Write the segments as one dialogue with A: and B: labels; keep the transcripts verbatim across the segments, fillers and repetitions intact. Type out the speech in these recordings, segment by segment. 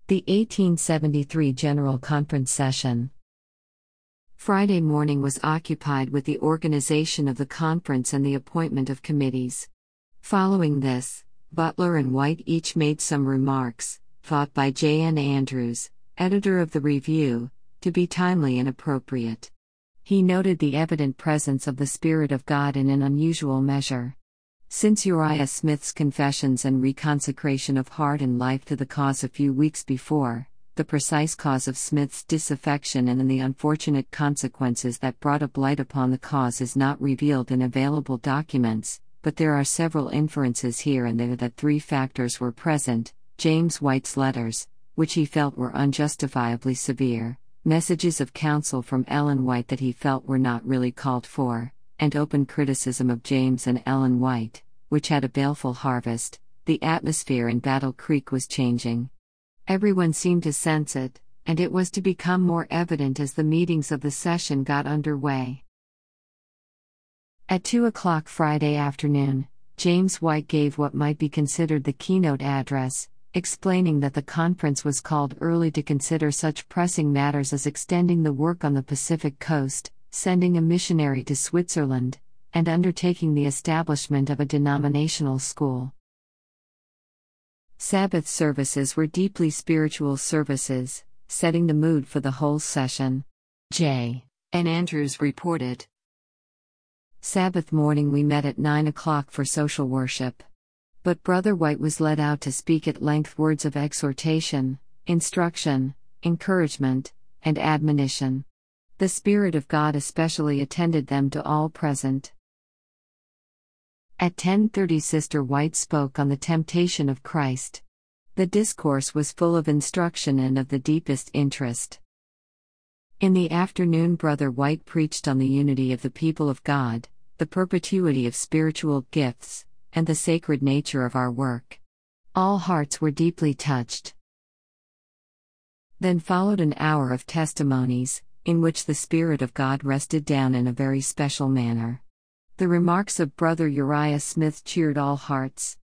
A: The eighteen seventy-three General Conference Session. Friday morning was occupied with the organization of the conference and the appointment of committees. Following this, Butler and White each made some remarks, thought by J N Andrews, editor of the Review, to be timely and appropriate. He noted the evident presence of the Spirit of God in an unusual measure. Since Uriah Smith's confessions and reconsecration of heart and life to the cause a few weeks before, the precise cause of Smith's disaffection and the unfortunate consequences that brought a blight upon the cause is not revealed in available documents, but there are several inferences here and there that three factors were present: James White's letters, which he felt were unjustifiably severe, messages of counsel from Ellen White that he felt were not really called for, and open criticism of James and Ellen White, which had a baleful harvest. The atmosphere in Battle Creek was changing. Everyone seemed to sense it, and it was to become more evident as the meetings of the session got underway. At two o'clock Friday afternoon, James White gave what might be considered the keynote address, explaining that the conference was called early to consider such pressing matters as extending the work on the Pacific Coast, sending a missionary to Switzerland, and undertaking the establishment of a denominational school. Sabbath services were deeply spiritual services, setting the mood for the whole session. J N Andrews reported. Sabbath morning we met at nine o'clock for social worship. But Brother White was led out to speak at length words of exhortation, instruction, encouragement, and admonition. The Spirit of God especially attended them to all present. At ten thirty Sister White spoke on the temptation of Christ. The discourse was full of instruction and of the deepest interest. In the afternoon Brother White preached on the unity of the people of God, the perpetuity of spiritual gifts, and the sacred nature of our work. All hearts were deeply touched. Then followed an hour of testimonies, in which the Spirit of God rested down in a very special manner. The remarks of Brother Uriah Smith cheered all hearts.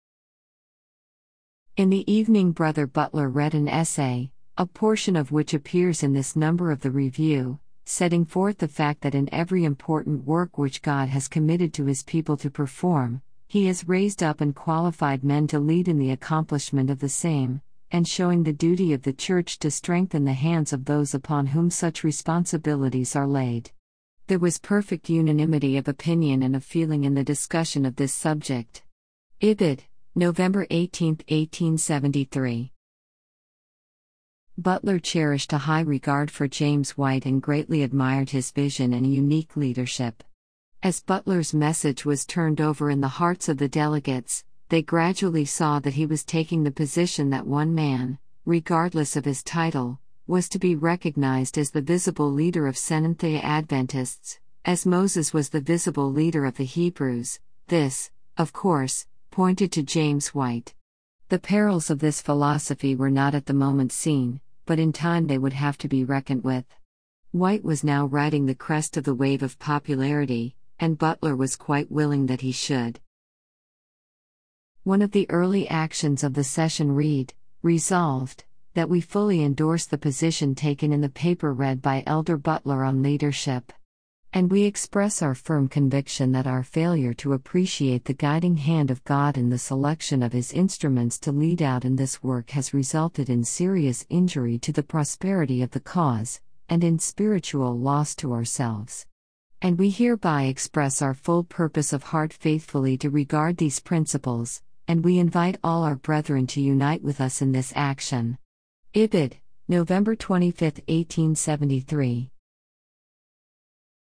A: In the evening Brother Butler read an essay, a portion of which appears in this number of the Review, setting forth the fact that in every important work which God has committed to His people to perform, He has raised up and qualified men to lead in the accomplishment of the same, and showing the duty of the Church to strengthen the hands of those upon whom such responsibilities are laid. There was perfect unanimity of opinion and of feeling in the discussion of this subject. Ibid, November eighteenth, eighteen seventy-three. Butler cherished a high regard for James White and greatly admired his vision and unique leadership. As Butler's message was turned over in the hearts of the delegates, they gradually saw that he was taking the position that one man, regardless of his title, was to be recognized as the visible leader of Seventh-day Adventists, as Moses was the visible leader of the Hebrews. This, of course, pointed to James White. The perils of this philosophy were not at the moment seen, but in time they would have to be reckoned with. White was now riding the crest of the wave of popularity, and Butler was quite willing that he should. One of the early actions of the session read, "Resolved, that we fully endorse the position taken in the paper read by Elder Butler on leadership. And we express our firm conviction that our failure to appreciate the guiding hand of God in the selection of His instruments to lead out in this work has resulted in serious injury to the prosperity of the cause, and in spiritual loss to ourselves. And we hereby express our full purpose of heart faithfully to regard these principles, and we invite all our brethren to unite with us in this action." Ibid, November twenty-fifth, eighteen seventy-three.